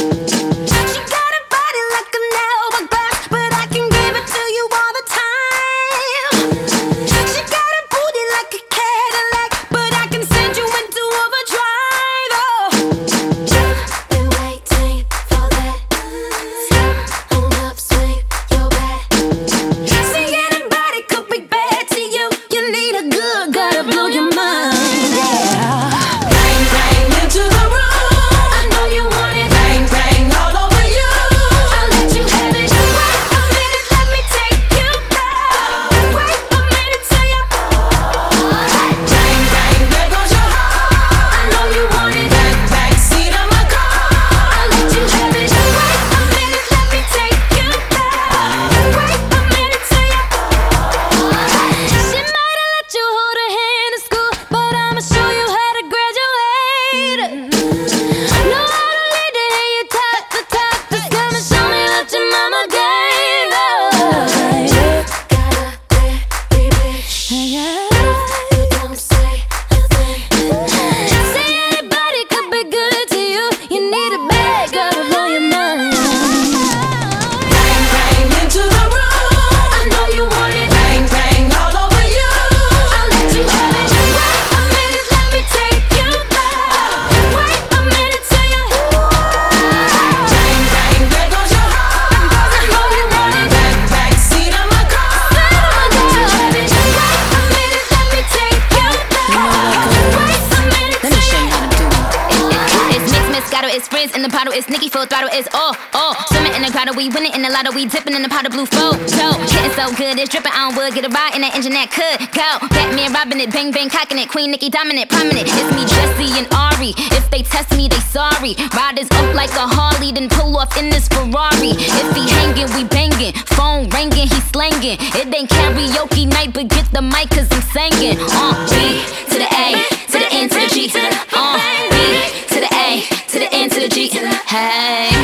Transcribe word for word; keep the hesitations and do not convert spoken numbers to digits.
It's frizz in the bottle, it's Nicki full throttle, it's all, all. Swimming in the grotto, we winning in the lotto, we dipping in the pot of blue photo. Getting so good, it's dripping on wood, get a ride in that engine that could go. Batman robbing it, bang bang cocking it, Queen Nicki dominant, prominent. It's me, Jessie and Ari. If they test me, they sorry. Riders up like a Harley, then pull off in this Ferrari. If he hanging, we banging. Phone ringing, he slanging. It ain't karaoke night, but get the mic, cause I'm singing. Uh, B to the A, to the N to the G, to the uh, B to the A, to the N to the G. Hey.